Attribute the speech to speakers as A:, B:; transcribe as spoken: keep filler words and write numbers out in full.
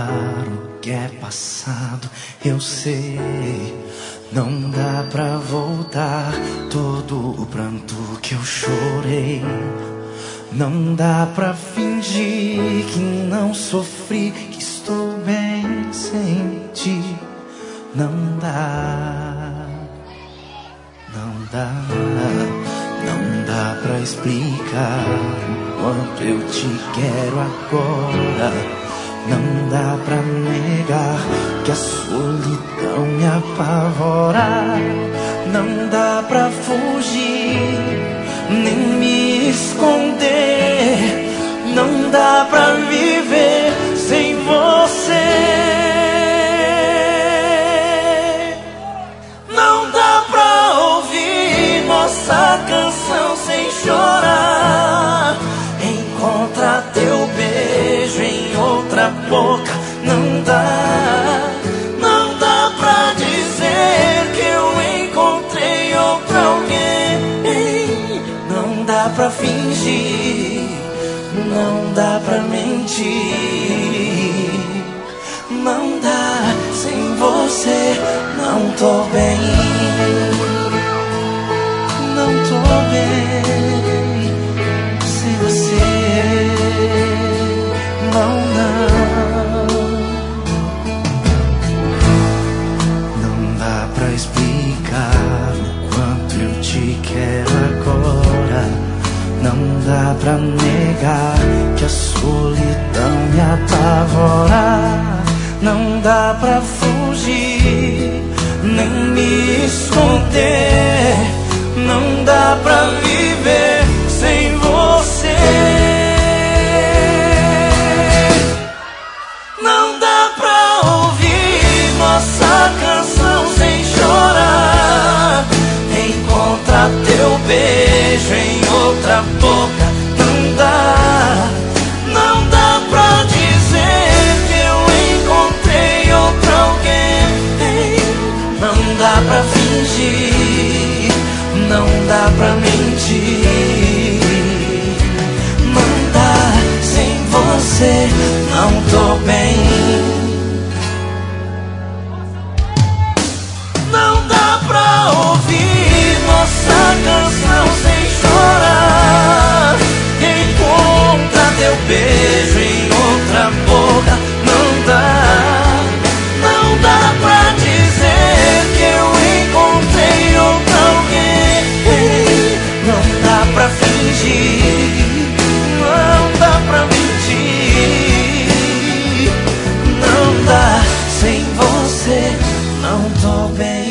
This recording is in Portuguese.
A: perdoar o que é passado, eu sei. Não dá pra voltar todo o pranto que eu chorei. Não dá pra fingir que não sofri, que estou bem sem ti. Não dá, não dá, não dá pra explicar o quanto eu te quero agora. Não dá pra negar que a solidão me apavora. Não dá pra fugir, nem me esconder. Não dá pra viver sem você. Não dá pra ouvir nossa canção sem chorar. Encontrar teu beijo em outra boca. Não dá, não dá pra dizer que eu encontrei outro alguém. Não dá pra fingir, não dá pra mentir. Não dá, sem você não tô bem. Não tô bem sem você. Não, não. Não dá pra explicar o quanto eu te quero agora. Não dá pra negar que a solidão me apavora. Não dá pra fugir, nem me esconder. Não dá pra viver sem você. Não dá pra ouvir nossa canção sem chorar. Encontrar teu beijo em outra boca. Não dá, não dá pra dizer que eu encontrei outro alguém. Não dá pra fingir, não dá pra mentir. Não dá, sem você não tô bem. Não dá pra ouvir nossa canção sem chorar. Encontra teu beijo em outra boca. Não dá, não dá pra dizer que eu encontrei outro alguém. Não dá pra fingir, não dá pra mentir. Não dá, sem você não tô bem.